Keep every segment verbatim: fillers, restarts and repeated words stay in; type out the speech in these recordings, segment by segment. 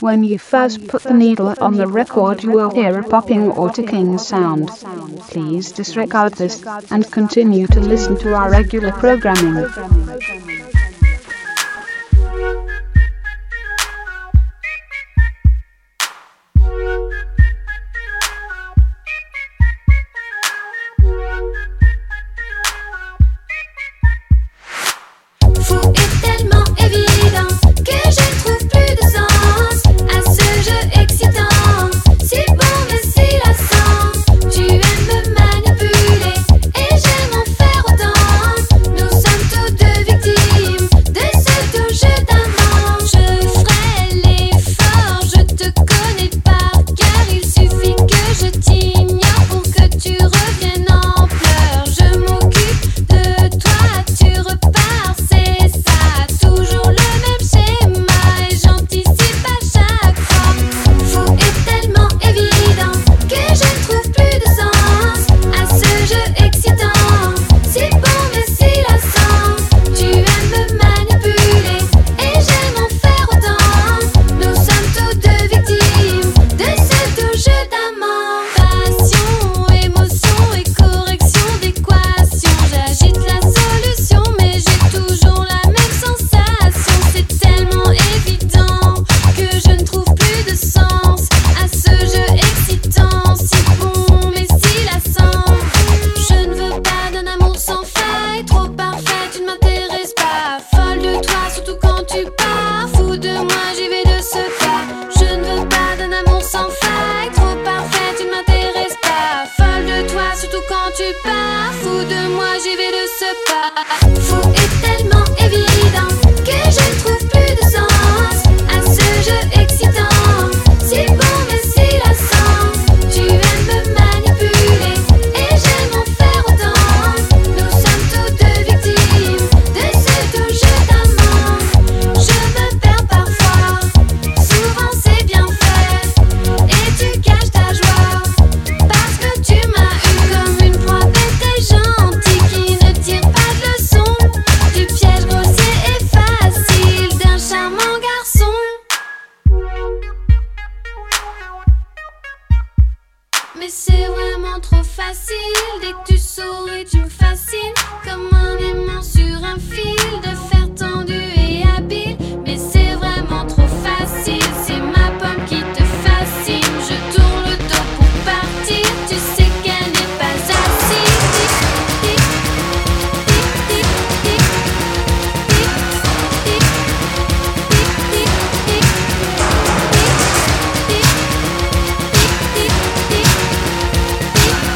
When you first put the needle on the record, you will hear a popping or ticking sound. Please disregard this and continue to listen to our regular programming.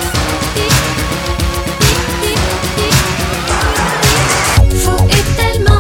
Faux est tellement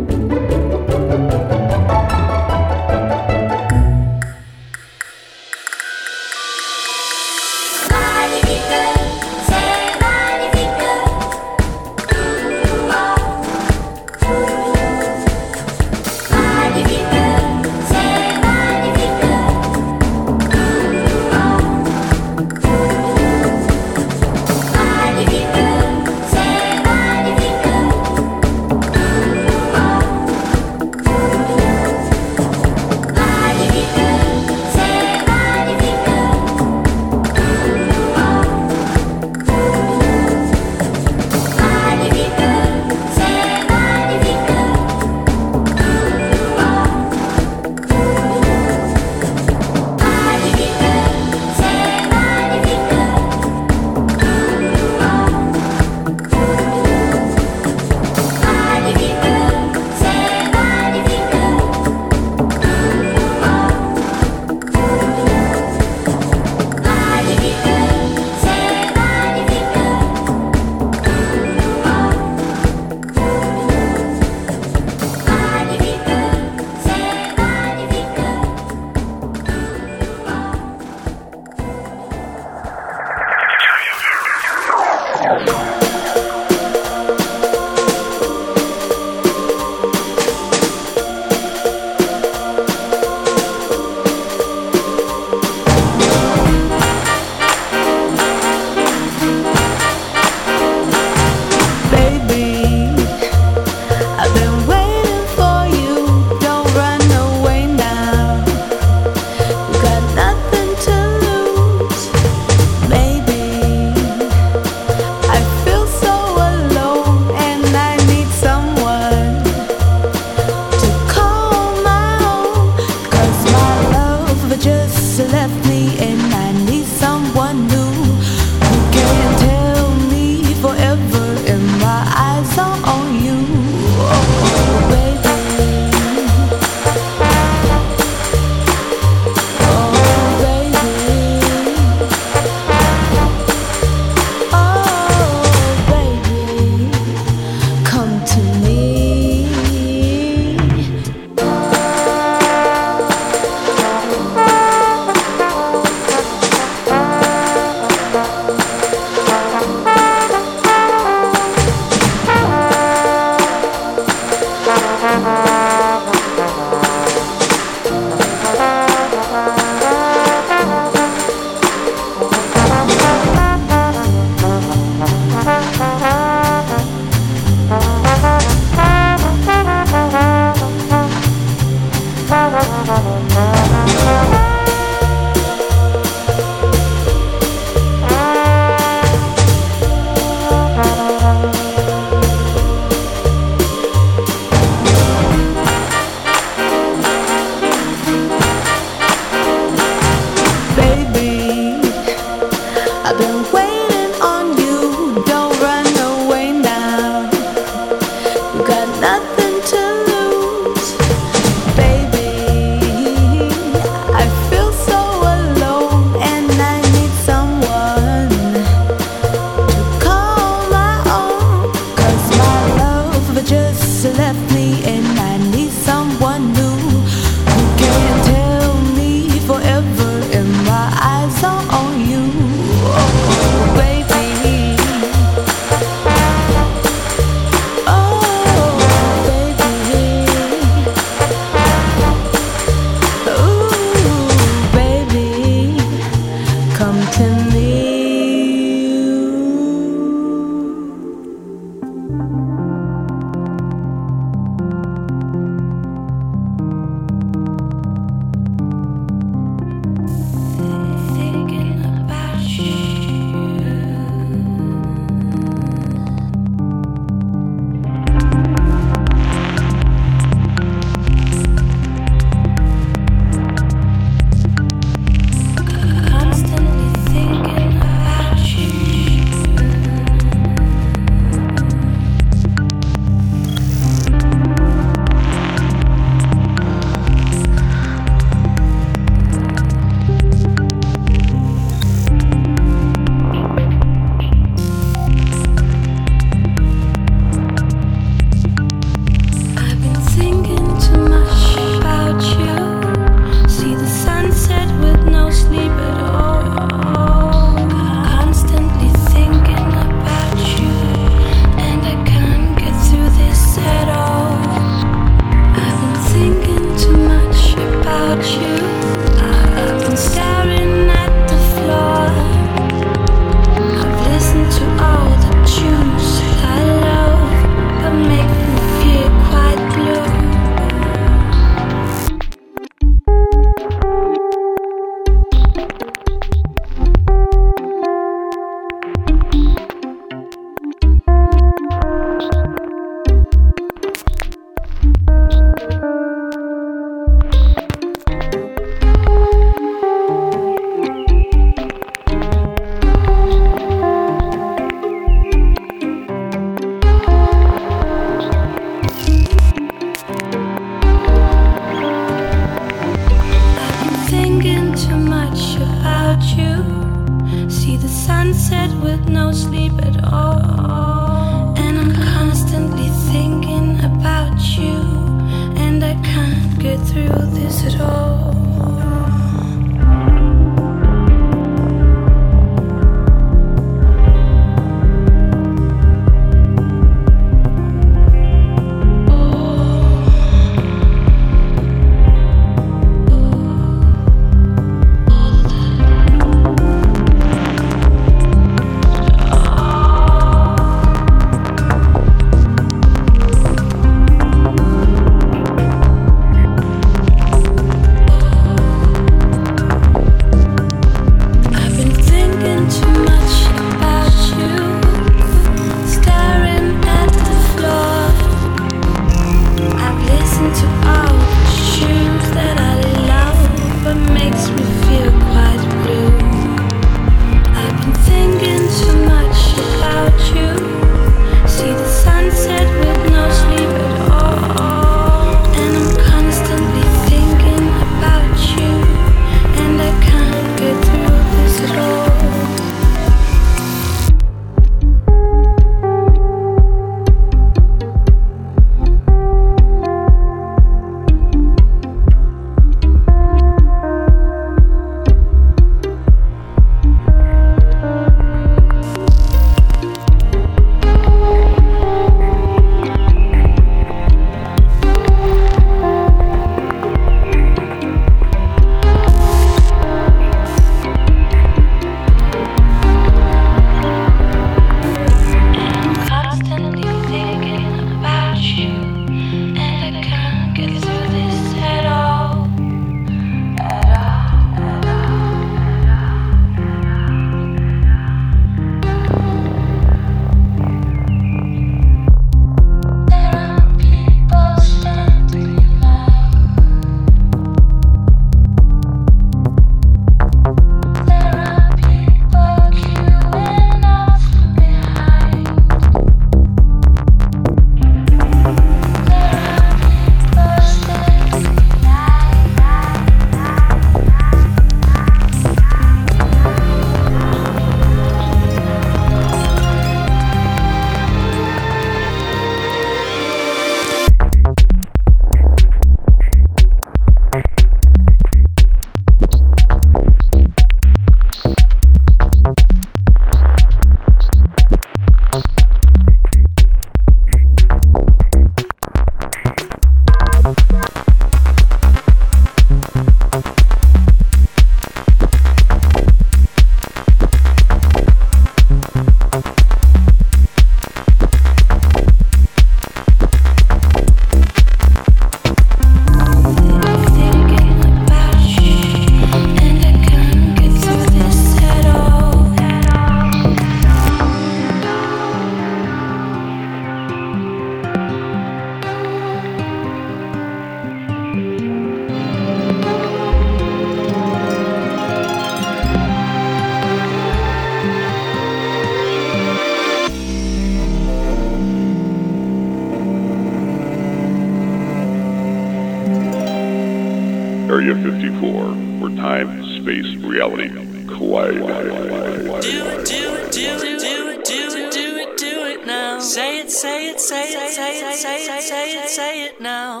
Area fifty-four, where time, space, reality collide. Do it, do it, do it, do it, do it, do it, do it now. Say it, say it, say it, say it, say it, say it, say it now.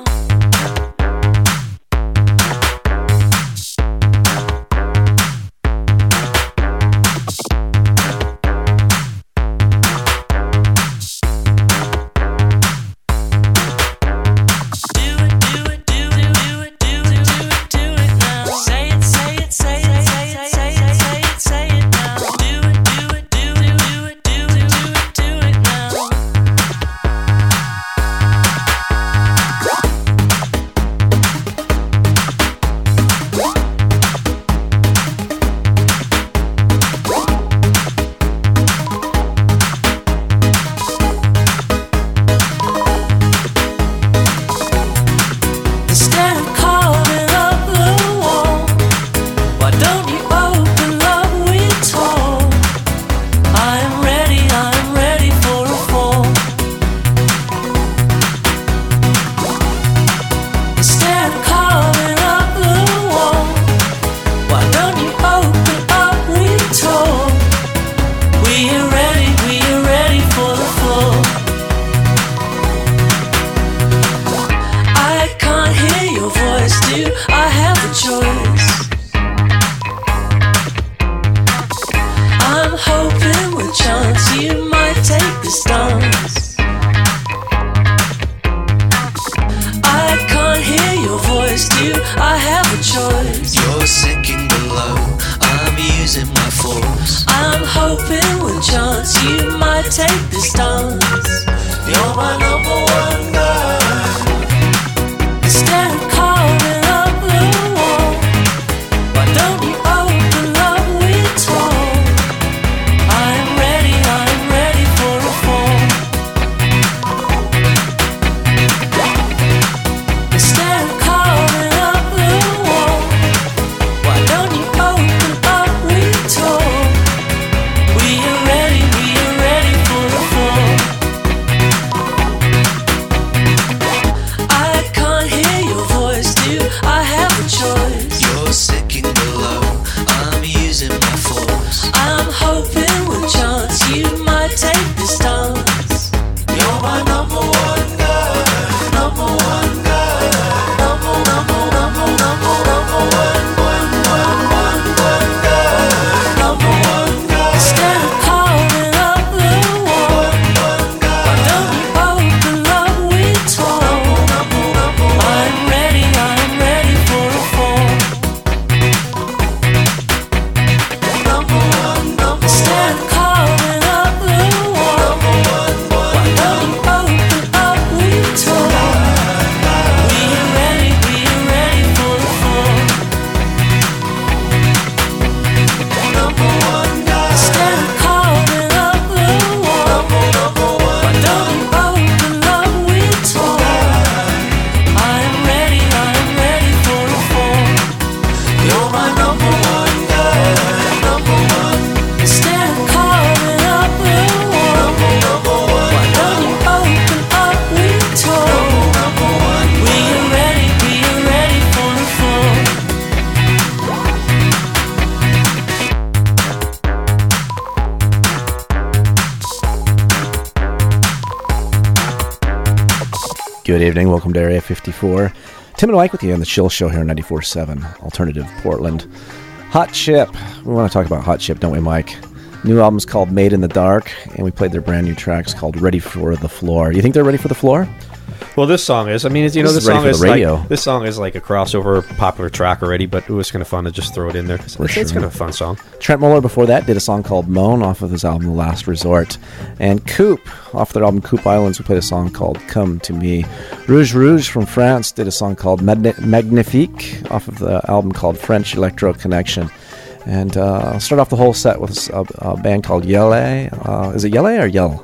Good evening. Welcome to Area fifty-four. Tim and Mike with you on the Chill Show here on ninety-four point seven Alternative Portland. Hot Chip. We want to talk about Hot Chip, don't we, Mike? New album's called Made in the Dark, and we played their brand new tracks called Ready for the Floor. You think they're ready for the floor? Well, this song is. I mean, it's, you know, this this song is radio. like this song is like a crossover popular track already, but it was kind of fun to just throw it in there. It's, sure. it's kind of a fun song. Trent Muller before that did a song called Moan off of his album The Last Resort, and Coop off their album Coop Islands, we played a song called Come to Me. Rouge Rouge from France did a song called Magnifique off of the album called French Electro Connection. And uh, I'll start off the whole set with a, a band called Yelle. Uh, is it Yelle or Yell?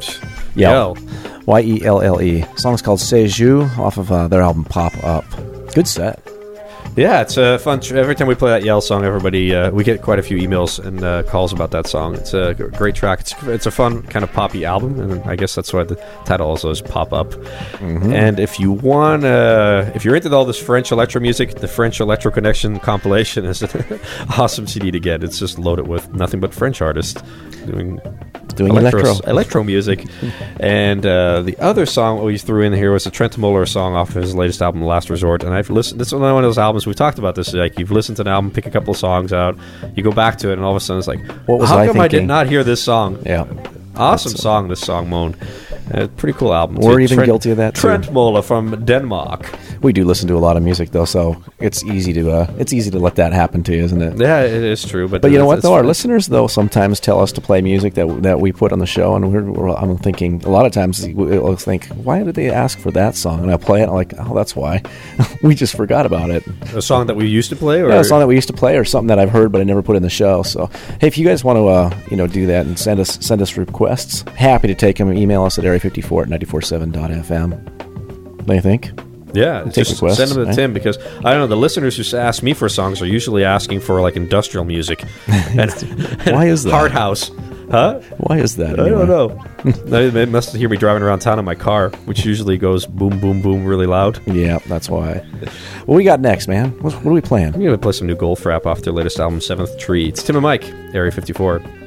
Yell. Y E L L E. The song's called C'est Jou off of uh, their album Pop Up. Good set. Yeah, it's a fun. Tr- every time we play that Yell song, everybody uh, we get quite a few emails and uh, calls about that song. It's a g- great track. It's it's a fun kind of poppy album, and I guess that's why the title also is Pop Up. Mm-hmm. And if you want, uh, if you're into all this French electro music, the French Electro Connection compilation is an awesome C D to get. It's just loaded with nothing but French artists doing. Doing electro, electro. electro music. And uh, the other song we threw in here was a Trent Muller song off of his latest album, Last Resort. And I've listened, this is one of those albums, we've talked about this, like you've listened to an album, pick a couple of songs out, you go back to it, and all of a sudden it's like, what was how I come I did thinking? not hear this song? Yeah. Awesome That's, song, this song, Moan. Uh, pretty cool album. We're too. even Trent, guilty of that, too. Trent Muller from Denmark. We do listen to a lot of music, though, so it's easy to uh, it's easy to let that happen to you, isn't it? Yeah, it is true. But, But you know it's- what, it's though? Our fun. listeners, though, sometimes tell us to play music that that we put on the show, and we're, we're, I'm thinking, a lot of times we'll think, why did they ask for that song? And I play it, and I'm like, oh, that's why. We just forgot about it. A song that we used to play? Or? Yeah, a song that we used to play, or something that I've heard but I never put in the show. So, hey, if you guys want to, uh, you know, do that and send us send us requests, happy to take them. Email us at area fifty-four at ninety-four point seven dot f m. What do you think? Yeah, Take just requests, send them to right? Tim, because I don't know, the listeners who ask me for songs are usually asking for like industrial music. And, Why is that? Hard house. Huh? Why is that? I anyway? don't know. They, they must hear me driving around town in my car, which usually goes boom, boom, boom really loud. Yeah, that's why. What we got next, man? What, what are we playing? I'm going to play some new Goldfrapp off their latest album, Seventh Tree. It's Tim and Mike, Area fifty-four.